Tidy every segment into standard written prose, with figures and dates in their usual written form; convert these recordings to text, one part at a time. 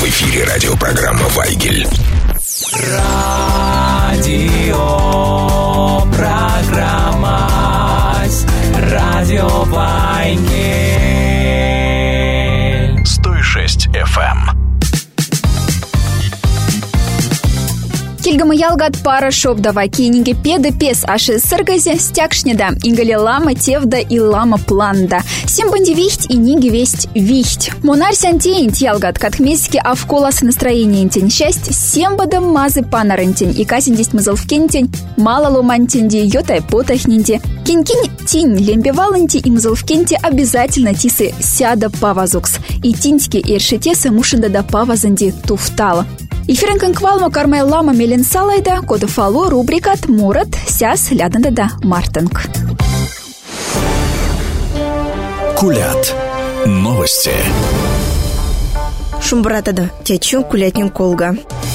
эфире радиопрограмма «Вайгель». Радиопрограмма «Радио Вайгель». 106 FM. Кильгама ялгат пара шоп давай киниге педы пес аши сыргазе стякшнеда ингали лама тевда и лама планда. Сем банди вихть и ниги весть вихть. Монар сантеинт ялгат катхмезики авколас настроение интень счастье сем бадам мазы панарентень и касиндесть мазалвкентень мало ломантенди йотай потахнинди. Кинь-кинь тинь лембеваланти и мазалвкенти обязательно тисы сяда павазукс. И тиньки иршетеса мушинда да павазанди туфтала. Эфирен квалма кармай лама мелен салайда, кода фало рубрикат Мурат, сяс ляданда да Мартинг. Кулят. Новости. Шумбратада, тячун кулятнин колга.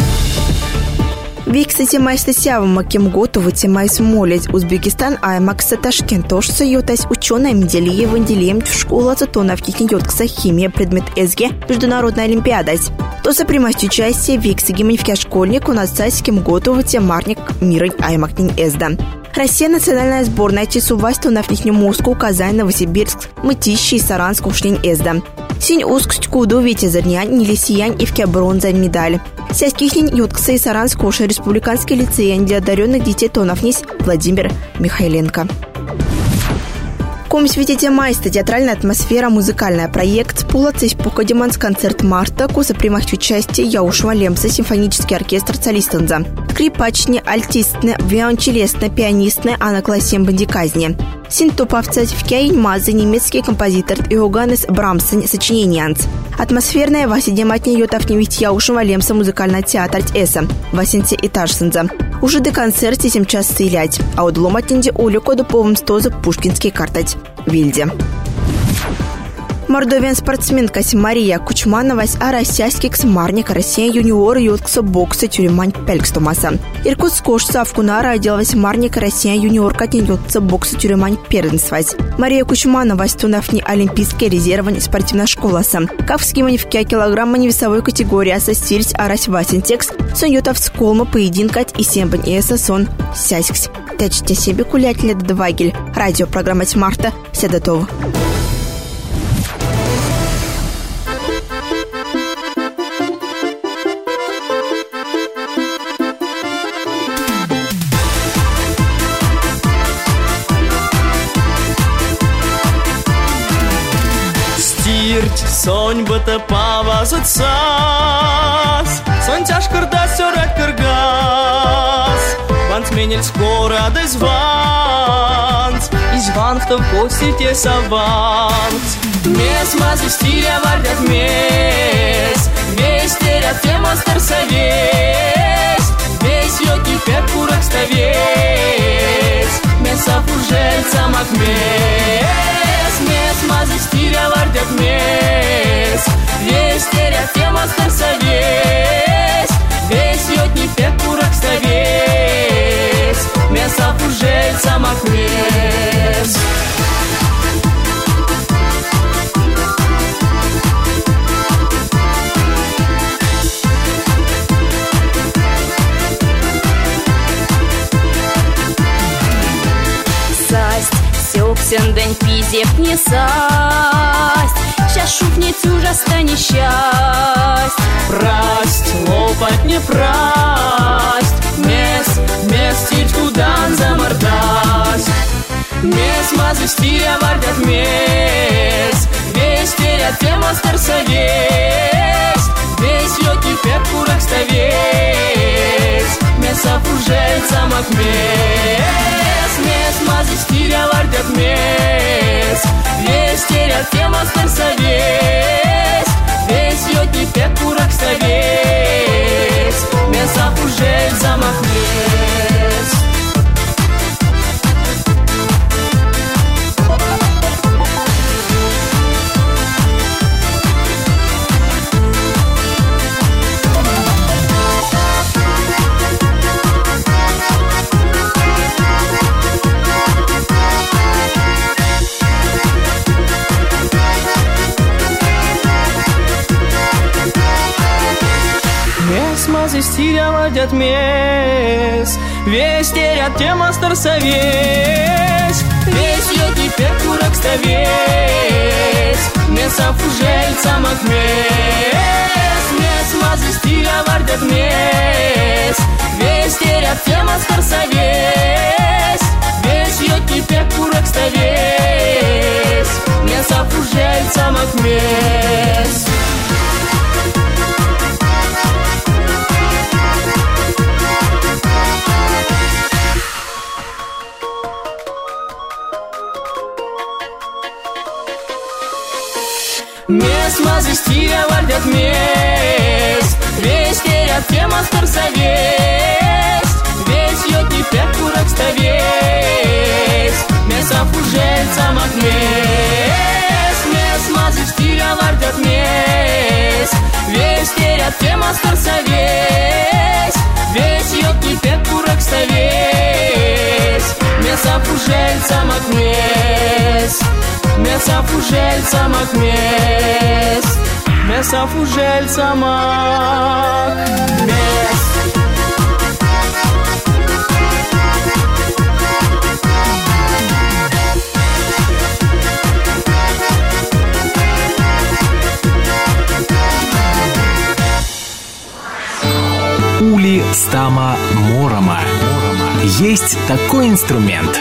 Виксати майста сява макем готовы темайс молить Узбекистан аймакса Ташкент тошса йотась ученая Меделия Ванделием в школа цитонавки киньоткса химия предмет СГ международная олимпиадась. То за примасть участие Викси гимневке школьник у нас цайским готовы темарник мира аймакнин эзда. Россия национальная сборная тисувайсту на внихню Москву, Казань, Новосибирск, Мытищи и Саранск ушлень эзда. Синь ускстькуду вите зарнянь, нелесиянь и вке бронза медаль. Сяськихнин юткса и Саранск уши республиканский лицей для одаренных детей Тоновнись Владимир Михайленко. Комс видите майста театральная атмосфера, музыкальная проект, пулацись покадеманс концерт марта, куса примахть участие Яушева Лемса, симфонический оркестр солистенза. Скрипачне, альтистне, виолончелестне, пианистне, Анна Классем бандиказне. Синтопавцать в Кяинь Мазы, немецкий композитор Иоганнес Брамсен, сочиненианц. Атмосферная васидематня йотавни вить Яушева Лемса музыкальный театр Эса, Васенце Этажсенза. Уже до концерта 7 час стрелять, а от ломатинде Олю коду повым стоза пушкинский картать Вильде. Мордовен спортсменка Мария Кучманова а российский ксмарник Россия юниор юткса бокса тюремань пелькстомаса. Иркутск кошца авкунара отделалась марник Россия юниор катин юткса бокса тюремань перенсвась. Мария Кучманова стунавни олимпийский резервань спортивная школаса. Кавскимань в килограмма невесовой категории состирить арась васентекс сон ютав сколма поединкать и сембань эса сон сяськс. Тячте себе кулять лет Вайгель. Радиопрограмма Марта. Все готовы. Сонь быта павазыт сас, сонь тяжкырда сёрат кыргас. Ванс менель скоро изванс то в гости те саванс. Мес мазы стиля вардят мес, весь терят тема старсовес, весь йоки пер курак ставес, меса фужельца макмес, мес мазы стиля вардят мес, весь терят тема старсовес, весь йоки пер курак ставес, меса фужельца макмес. День пизеп не састь, щас шутнец ужасно несчасть. Прасть, лопать не прасть, мес тильтудан замордасть. Мес мазы стиля вардят мес, весь терят тема старсовес, весь йоки пер курак ставес, меса фужельца макмес, мес мазы стиля вардят мес, весь терят тема старсовес, весь йоки пер курак ставес, меса фужельца макмес. стиря мес. Весь терят тема старса весь ее теперь курок ставесь. Меса фужель самок мес. Мес мазы стиря мес. Весь терят тема старса весь ее теперь курок ставесь. Меса фужель самок мес. Мес мазы стиля вардят мес. Весь терят тема старса весь. Весь ее теперь курок ставесь. Меса фужель самок мес. Мес мазы стиля вардят мес. Весь терят тема старса весь. Весь ее теперь курок ставесь. Меса фужель самок мес. Меса фужель самок мес. Меса фужель самок мес. Ули стама морома. Есть такой инструмент.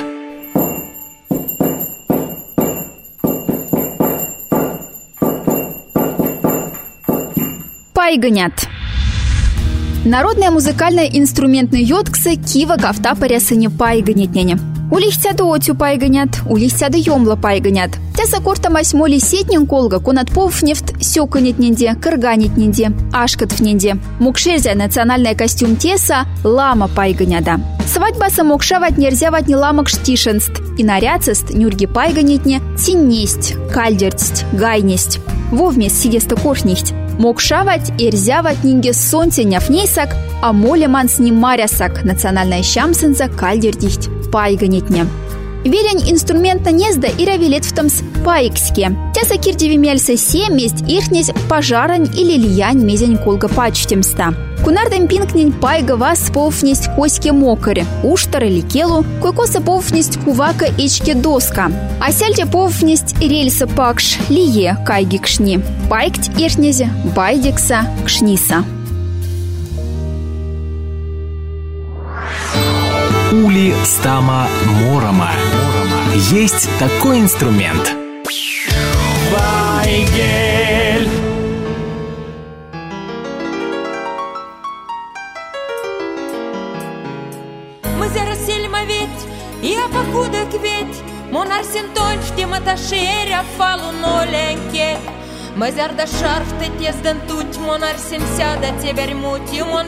Пайганят. Народная музыкальная инструментная йоткса кива гафта парясыне пайганетняне. Улихтяды отю пайганят, улихтяды йомла пайганят. Тяса корта масьмоли сетнин колга конат повнефт сёканетненде, кырганетненде, ашкатвненде. Мукшерзя национальный костюм теса лама пайганяда. Свадьбаса мокшавать нельзя ватни ламок штишенст. И наряцест нюрги пайганетне тиннесть, кальдертсть, гайнесть. Вовмес сидеста корхнихть. Мокшавать и рзявать нинге сонце няфнейсак, а молеман с ним марясак, национальная щамсенза кальдердихть пайганетне. Верень инструмента незда и равилет в том с пайкске. Тяса кирдеви мельса се месть ихнесь пожарань или лиянь мезень колга пачтемста. Кунардем пинкнень пайга вас повнесть коське мокаре, уштар или келу, койкоса повнесть кувака ичке доска. А сельте повнесть рельса пакш лие кайги кшни. Пайкть ихнезе байдекса кшниса. Ули стама морома. Есть такой инструмент. Вайгель. Мы зараз сельмоведь, я покуда кветь, Монарсен тонь, тема ташеря фалу ноленьке. Мы зарда шарф, ты тезден тут, Монарсен сяда теперь муть, Юмон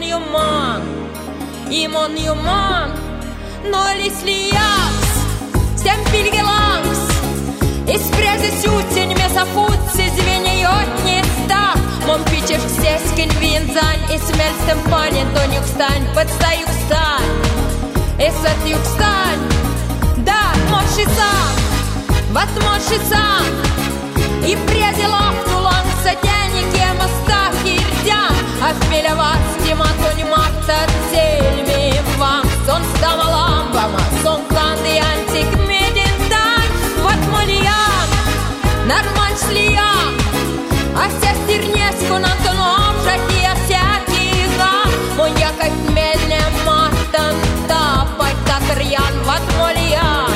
юман, нолис лиякс, стем пильгеланкс. Из прязи сютень, меса футси, звеньет не ста. Мон пичеш сескин винзань, и смельстем панин, то нюк стань, подстаю встань. Эсат юг встань, да, моши сам, вот моши сам. И прязи лафту ланкса, тянике моста хирдян. А хмеля вас, тема то не марта, цельми вам. Сон стама ламбама, сон кланды антик медин тань. Вот молиян, нормаль слиян. А вся стернеску на тоном жаки, а всякий гам. Мон якать медне матан, тапать так рьян. Вот молиян,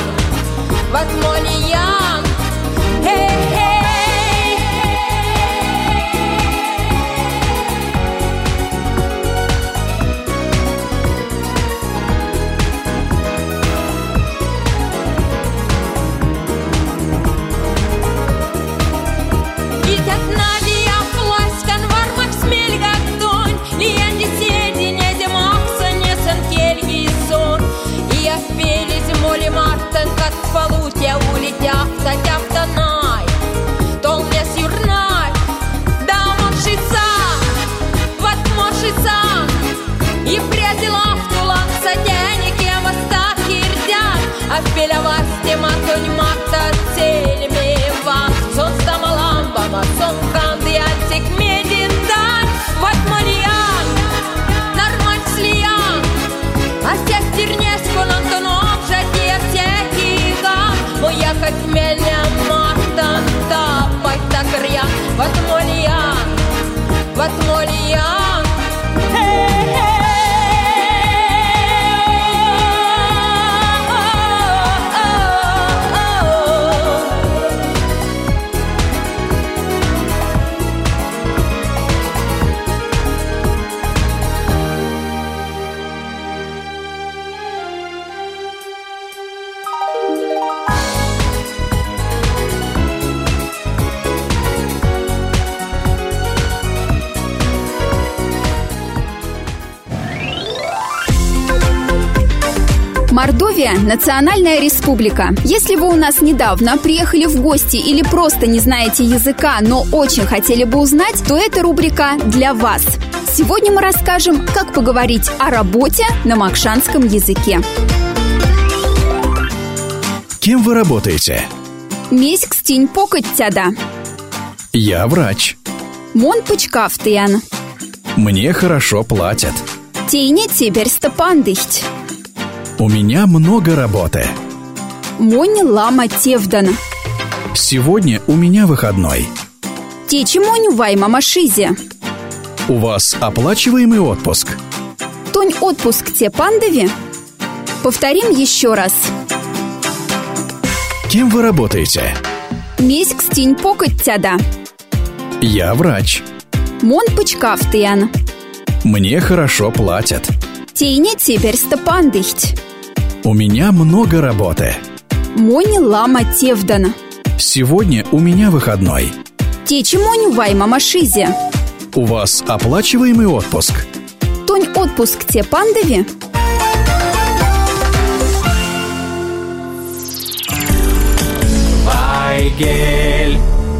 хей-хей. Мартен, как фалут, я ули Мордовия – национальная республика. Если вы у нас недавно приехали в гости или просто не знаете языка, но очень хотели бы узнать, то эта рубрика для вас. Сегодня мы расскажем, как поговорить о работе на макшанском языке. Кем вы работаете? Месяц тень покоттяда. Я врач. Мон пучкафтыян. Мне хорошо платят. Тейне теперь стопандыхть. У меня много работы. Монь лама тевдан. Сегодня у меня выходной. Течи монь вайма машизе. У вас оплачиваемый отпуск? Тонь отпуск те пандови? Повторим еще раз. Кем вы работаете? Месяц тень покоттяда. Я врач. Мон пучкафтыян. Мне хорошо платят. Тейне теперь стопандыхть. У меня много работы. Монь лама тевдан. Сегодня у меня выходной. Течи монь вайма машизе. У вас оплачиваемый отпуск? Тонь отпуск те пандови? Вайгель.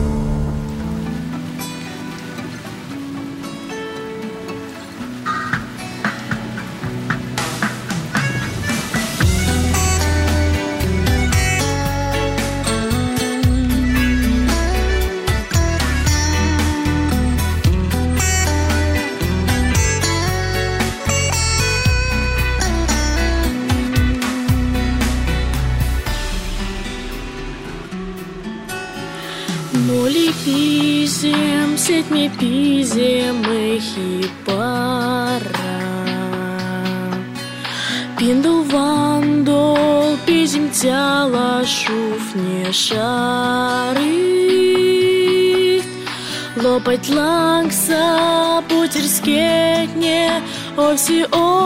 Моли пизем, сетьме пизем их и пара. Пиндл вандол, пизем тяла шуф не шары. Лопать лангса, путерскетне, овси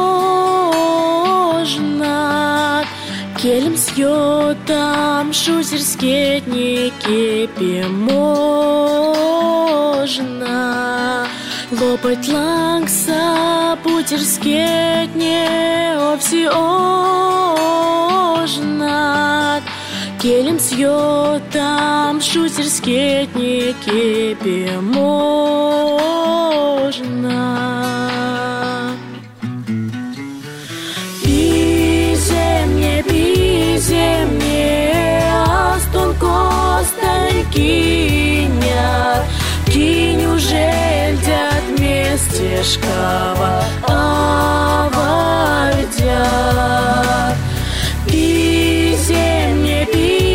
ожнат. Келем с йотам, шузерскетники можно. Лопать лангса, путерскетне, овси ожнат. Келем с йотам, шузерскетники можно. Земне астон костанькиня, киню жельдят местешкава авардя. Пиземне,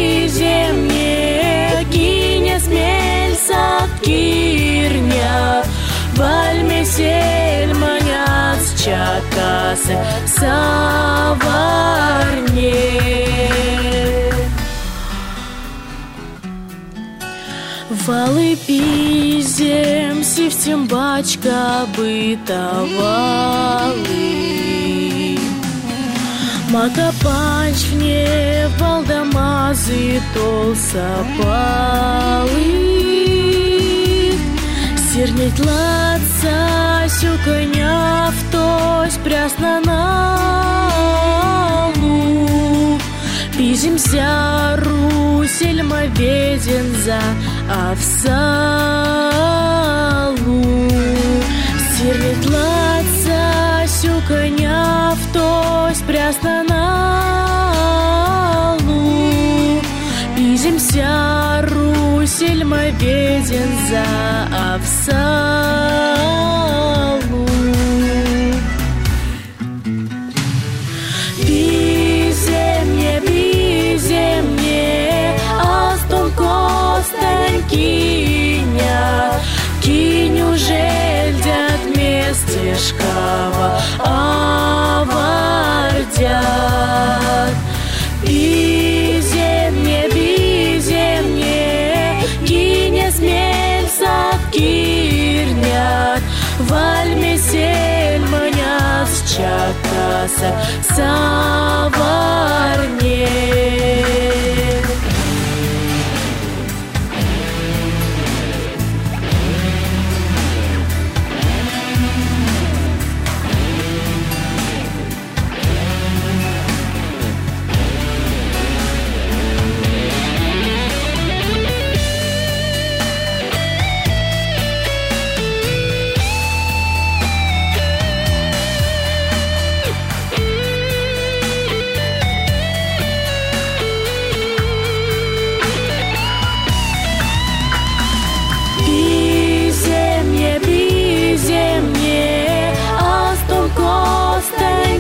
киня смельсат кирня, вальмесель манят с чакасы саварне. Валы пизем, сивтем бачка бытовалы. Макапанч вне валдамазы толсапалы. Сирнеть ладца, сюконя втось прясно на луг. Пиземся русельма веден за авсалу. Сирнет ладца, сюконя втось прясно на луг. Пиземся русельма веден за авсалу. Пиземне, астон костанькиня, киню жельдят местешкава авардят. Пиземне, киня смельсат кирнят, вальмесель манят с чакаса саварне.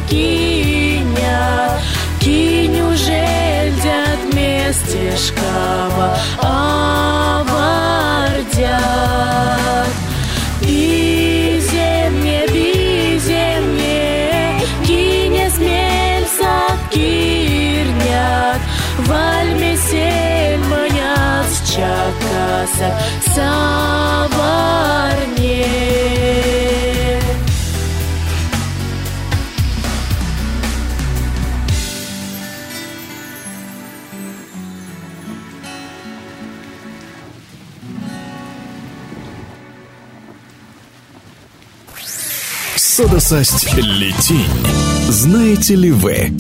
кинят, киню жельдят местешкава, авардят. Беземье, кине смельца кирнят, вальмесель манят чакасак саварне. Содосасть летень. Знаете ли вы?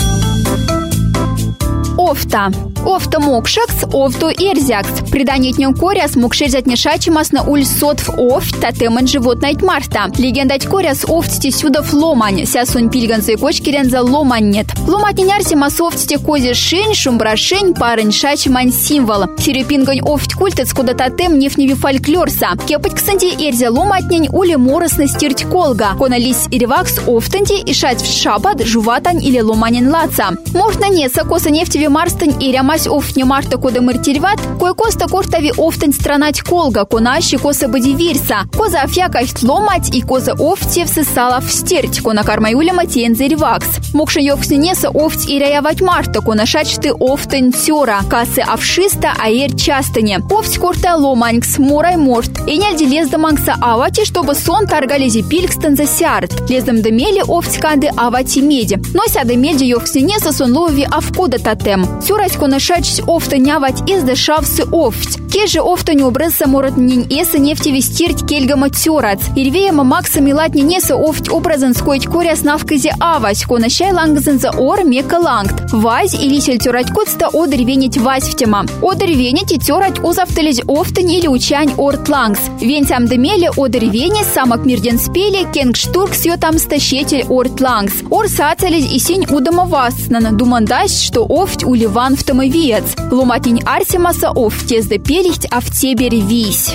Офта. Офта мокшакс, офту эрзякс. Приданетнем коряс мокшерзят нешачимас на ульсотв офт, татеман животнайт марта. Легендать коряс офтсти сюдов ломань. Сясун пильганцы кочкиренза ломань нет. Ломатнин арсимас офтсти кози шень, шумбрашень, парень шачиман символ. Сирюпингань офт культец, куда татем нефневи фольклорса. Кепать ксанти эрзя ломатнень ули моросна стирть колга. Конались ирвакс офтанти и шать в шабат, жуватань или ломанин лаца. Можно неса коса нефтеви марстань и рямась офтня марта кода мыртирват, кое коста кортави офтань странать колга, конащи коса бади вирса, коза афьякасть ломать и коза офтев сысала в стерть, кона кармаюля матензе ревакс. Мокшен йоксненеса офть и ряявать марта, кона шачты офтань тёра, касы авшиста аэр частане. Офть корта ломанькс, морай морт, и нельди лездаманкса авати, чтобы сон таргалези пилькстан за сярт. Лездам демели офть канды авати меди. Но сяда меди йоксненеса сон лови авкода татем. Тёрать кона шачсь офта нявать из дешавсы офть. Кеже офта не обрызса морот нень эса нефтеви стирть кельгама тёрац. Ирвеяма макса милат ненеса офть образан скоить коря снавказе авась, кона щай лангзан за ор мека лангт. Вазь и лисель тёрать котста одарвенить вазь в тема. Одарвенить и тёрать узавталезь офтань или учань орт лангс. Вентям демеле одарвени самок мирден спели кенгштурк сё там стащетель орт лангс. Ор сацалезь и синь удома вас, нана думандась, что офть уливан в томовец. Ломатень арсимаса офтез да пелихть, а в тебе ревись.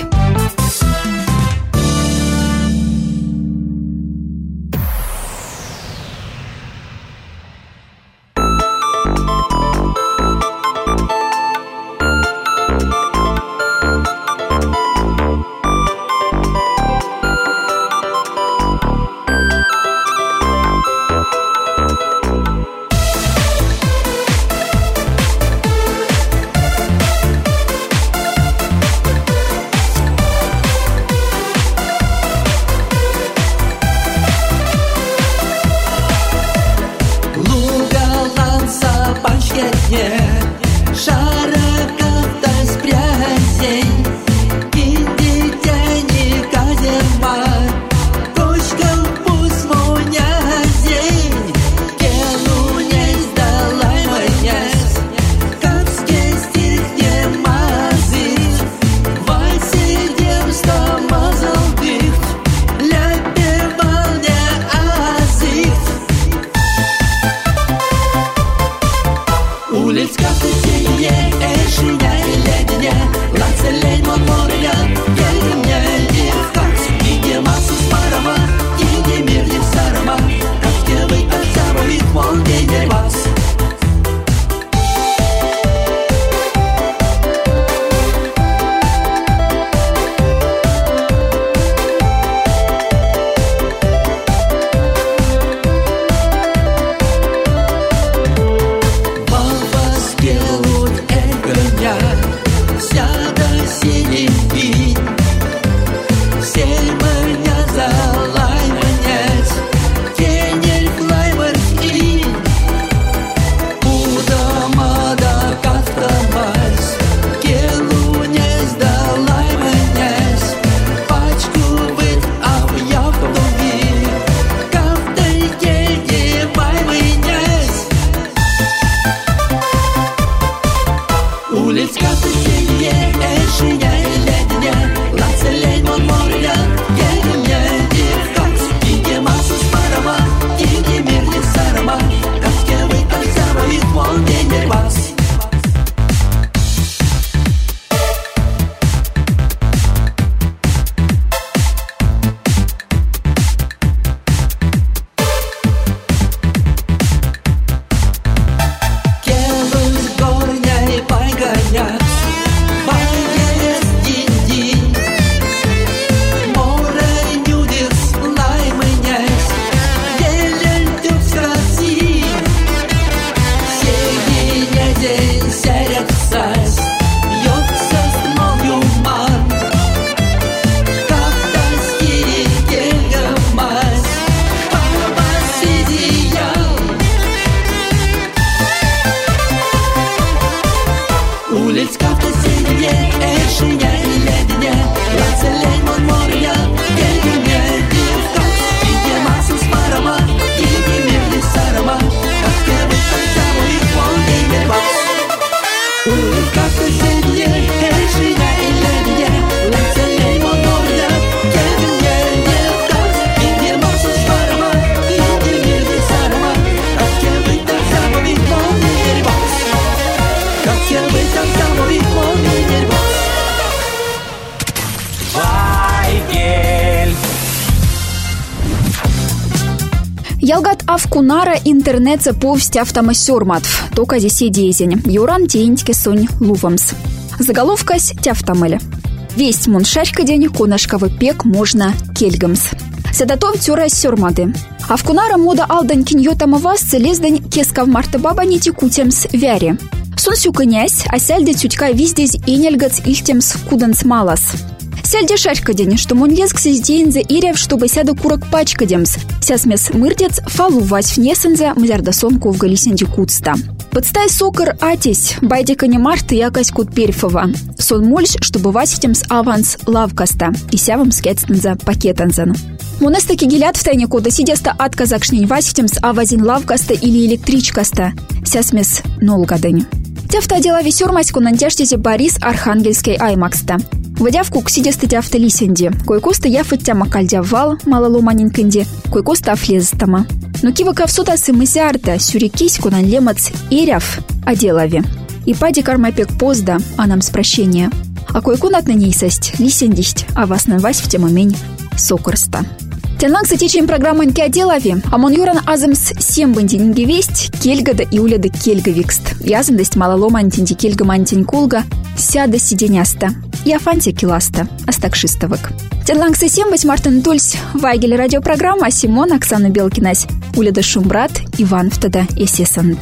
Ялгат авкунара интернет заповсть автомасерматв. Тока здесь дезень. Юран тентьке сонь лувамс. Заголовкась тяфтамель. Весть муншарька день конашковый пек можно кельгамс. Седатов тюра сёрмады. Авкунара мода алдан киньотама вас целездань кескав марта баба не текутемс вяре. Сунсю князь, а сяльде тютька виздесь инельгац ихтемс куданс малас. Сяльде шарька день, что мон лезгся здейнзе ирев, чтобы сяду курок пачкадемс. Сясмес мырдец фалу вась внесензе мзярдасонку в галисенде куцта. Подстай сокор атись, байдика не марта якась кут перьфова. Сон мольш, чтобы васитемс аванс лавкаста. И сявам скетстенза пакетанзен. Монестаки гилят в тайне кода сидеста отказакшнень васитемс авазин лавкаста или электричкаста. Сясмес нолгадень. Тяфта дела весёрмась кунантяштезе Борис Архангельской аймакста. Водявку к сидесты тяфта лисенди. Койкоста яфат тяма кальдявал малоломанинканди. Койкоста афлезстама. Но кивака в сутасы мысярта сюрикись кунан лемац иряв оделави. И пади кармапек позда, а нам с прощения. А койкунат на ней састь лисендисть, а вас на вась в тему мень сокорста. Тянланг затечем программы нки оделави, а мон юран азымс сембанди нинги весть, кельгада и уляда кельгавикст. Язандость малолома антинди кельга мантинь кулга, сяда сиденяста. И афанти киласта, астакшистовок. Тянланг сембать Мартин Тульс, Вайгель радиопрограмма, Симон, Оксана Белкинась, уляда Шумбрат, Иван Втада Эсесант.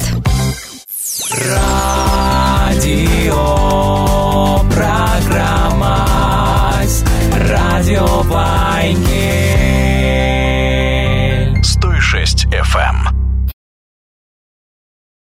Радио программа, радио Вайгель.